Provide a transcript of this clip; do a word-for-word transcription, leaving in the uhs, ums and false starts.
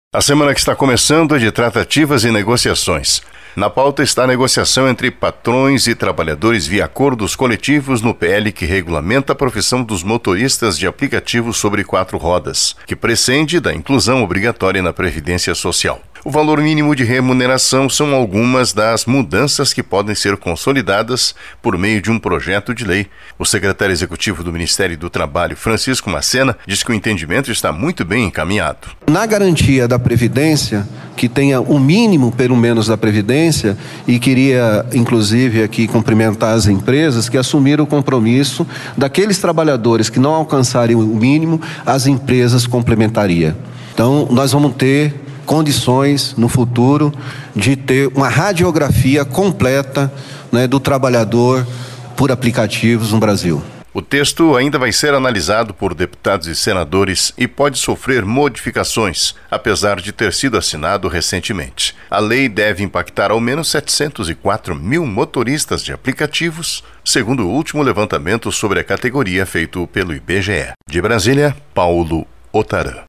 A semana que está começando é de tratativas e negociações. Na pauta está a negociação entre patrões e trabalhadores via acordos coletivos no P L que regulamenta a profissão dos motoristas de aplicativos sobre quatro rodas, que prescinde da inclusão obrigatória na Previdência Social. O valor mínimo de remuneração são algumas das mudanças que podem ser consolidadas por meio de um projeto de lei. O secretário executivo do Ministério do Trabalho, Francisco Macena, diz que o entendimento está muito bem encaminhado. Na garantia da Previdência, que tenha o mínimo, pelo menos, da Previdência, e queria, inclusive, aqui cumprimentar as empresas que assumiram o compromisso daqueles trabalhadores que não alcançarem o mínimo, as empresas complementariam. Então, nós vamos ter condições no futuro de ter uma radiografia completa, né, do trabalhador por aplicativos no Brasil. O texto ainda vai ser analisado por deputados e senadores e pode sofrer modificações, apesar de ter sido assinado recentemente. A lei deve impactar ao menos setecentos e quatro mil motoristas de aplicativos, segundo o último levantamento sobre a categoria feito pelo I B G E. De Brasília, Paulo Otarã.